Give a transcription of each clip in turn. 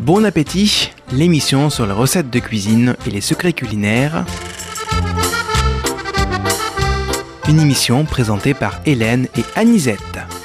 Bon appétit, l'émission sur les recettes de cuisine et les secrets culinaires. Une émission présentée par Hélène et Anisette.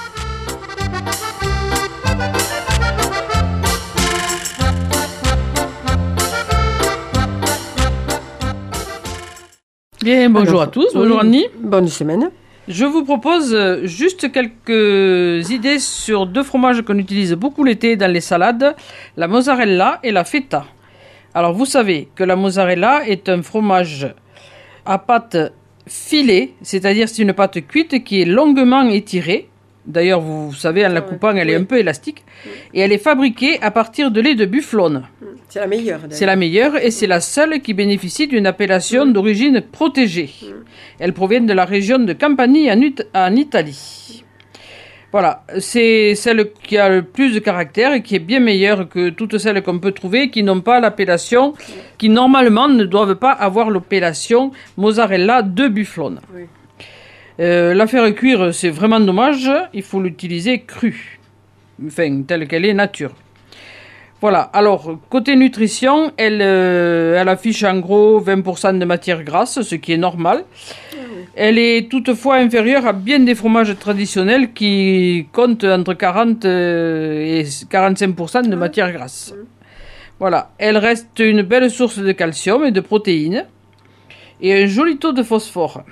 Bien, bonjour à tous, bonjour Annie. Bonne semaine. Je vous propose juste quelques idées sur deux fromages qu'on utilise beaucoup l'été dans les salades, la mozzarella et la feta. Alors vous savez que la mozzarella est un fromage à pâte filée, c'est-à-dire c'est une pâte cuite qui est longuement étirée. D'ailleurs, vous savez, en la coupant, elle est un peu élastique. Et elle est fabriquée à partir de lait de bufflone. C'est la meilleure. C'est la meilleure et c'est la seule qui bénéficie d'une appellation d'origine protégée. Elle provient de la région de Campanie en Italie. Voilà, c'est celle qui a le plus de caractère et qui est bien meilleure que toutes celles qu'on peut trouver qui n'ont pas l'appellation, qui normalement ne doivent pas avoir l'appellation mozzarella de bufflone. Oui. La faire cuire, c'est vraiment dommage. Il faut l'utiliser crue, enfin, telle qu'elle est nature. Voilà, alors, côté nutrition, elle affiche en gros 20% de matière grasse, ce qui est normal. Elle est toutefois inférieure à bien des fromages traditionnels qui comptent entre 40 et 45% de matière grasse. Voilà, elle reste une belle source de calcium et de protéines et un joli taux de phosphore.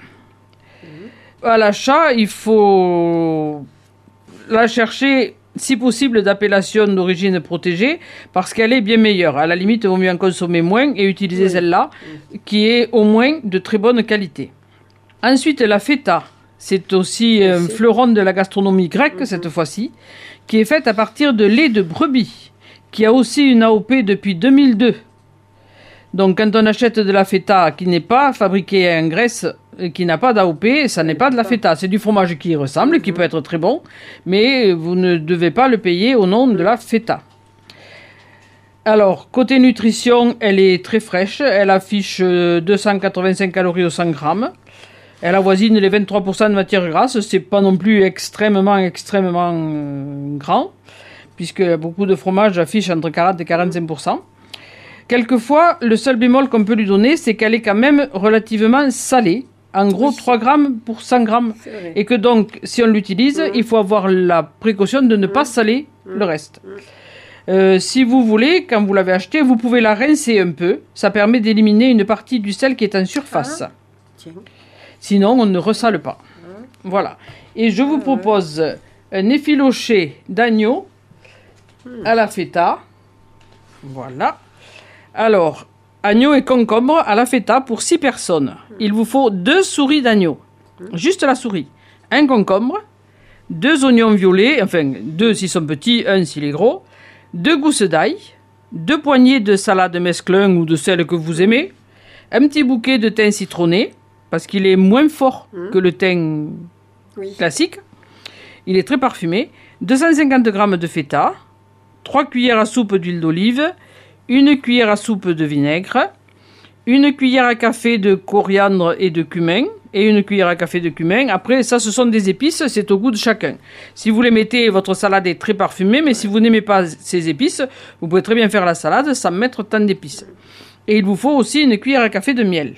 À l'achat, il faut la chercher, si possible, d'appellation d'origine protégée, parce qu'elle est bien meilleure. À la limite, il vaut mieux en consommer moins et utiliser celle-là, qui est au moins de très bonne qualité. Ensuite, la feta. C'est aussi un fleuron de la gastronomie grecque, cette fois-ci, qui est faite à partir de lait de brebis, qui a aussi une AOP depuis 2002. Donc, quand on achète de la feta qui n'est pas fabriquée en Grèce, qui n'a pas d'AOP, ça n'est pas de la feta. C'est du fromage qui y ressemble, qui peut être très bon, mais vous ne devez pas le payer au nom de la feta. Alors, côté nutrition, elle est très fraîche. Elle affiche 285 calories au 100 grammes. Elle avoisine les 23% de matière grasse. C'est pas non plus extrêmement grand, puisque beaucoup de fromages affichent entre 40 et 45%. Quelquefois, le seul bémol qu'on peut lui donner, c'est qu'elle est quand même relativement salée. En gros, 3 grammes pour 100 grammes. Et que donc, si on l'utilise, il faut avoir la précaution de ne pas saler le reste. Si vous voulez, quand vous l'avez acheté, vous pouvez la rincer un peu. Ça permet d'éliminer une partie du sel qui est en surface. Sinon, on ne ressale pas. Voilà. Et je vous propose un effiloché d'agneau à la feta. Voilà. Alors, agneau et concombre à la feta pour 6 personnes. Il vous faut 2 souris d'agneau. Juste la souris. Un concombre, 2 oignons violets, enfin 2 s'ils sont petits, 1 s'il est gros, 2 gousses d'ail, 2 poignées de salade mesclun ou de celle que vous aimez, un petit bouquet de thym citronné, parce qu'il est moins fort que le thym classique. Il est très parfumé. 250 g de feta, 3 cuillères à soupe d'huile d'olive, 1 cuillère à soupe de vinaigre, 1 cuillère à café de coriandre et de cumin, et 1 cuillère à café de cumin. Après, ça, ce sont des épices, c'est au goût de chacun. Si vous les mettez, votre salade est très parfumée, mais si vous n'aimez pas ces épices, vous pouvez très bien faire la salade sans mettre tant d'épices. Et il vous faut aussi 1 cuillère à café de miel.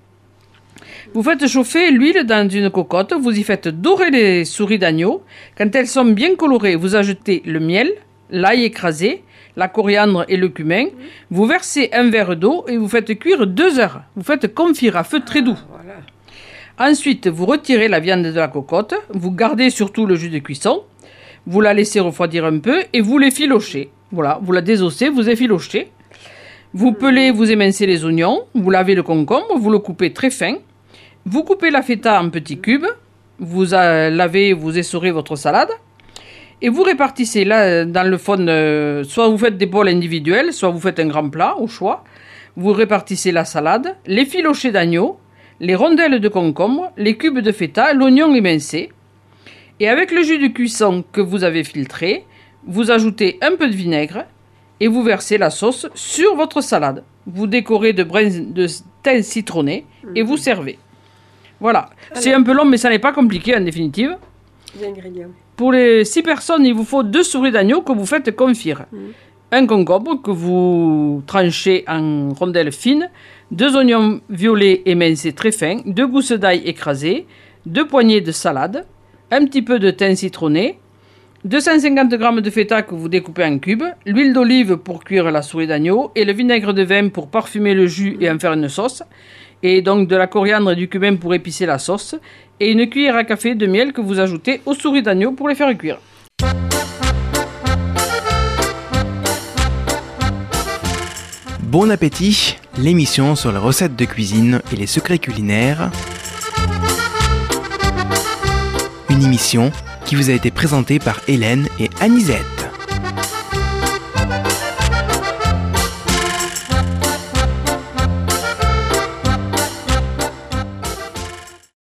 Vous faites chauffer l'huile dans une cocotte, vous y faites dorer les souris d'agneau. Quand elles sont bien colorées, vous ajoutez le miel, l'ail écrasé, la coriandre et le cumin. Vous versez un verre d'eau et vous faites cuire 2 heures. Vous faites confire à feu très doux. Voilà. Ensuite, vous retirez la viande de la cocotte. Vous gardez surtout le jus de cuisson. Vous la laissez refroidir un peu et vous l'effilochez. Voilà, vous la désossez, vous effilochez. Vous pelez, vous émincez les oignons. Vous lavez le concombre, vous le coupez très fin. Vous coupez la feta en petits cubes. Vous lavez, vous essorez votre salade. Et vous répartissez là dans le fond, soit vous faites des bols individuels, soit vous faites un grand plat au choix. Vous répartissez la salade, l'effiloché d'agneau, les rondelles de concombre, les cubes de feta, l'oignon émincé. Et avec le jus de cuisson que vous avez filtré, vous ajoutez un peu de vinaigre et vous versez la sauce sur votre salade. Vous décorez de brins de thym citronné et vous servez. Voilà. C'est un peu long, mais ça n'est pas compliqué en définitive. Les ingrédients. Pour les 6 personnes, il vous faut 2 souris d'agneau que vous faites confire. un concombre que vous tranchez en rondelles fines, 2 oignons violets émincés très fins, 2 gousses d'ail écrasées, 2 poignées de salade, un petit peu de thym citronné, 250 g de feta que vous découpez en cubes, l'huile d'olive pour cuire la souris d'agneau et le vinaigre de vin pour parfumer le jus et en faire une sauce, et donc de la coriandre et du cumin pour épicer la sauce, et une cuillère à café de miel que vous ajoutez aux souris d'agneau pour les faire cuire. Bon appétit, l'émission sur les recettes de cuisine et les secrets culinaires. Une émission qui vous a été présentée par Hélène et Anisette.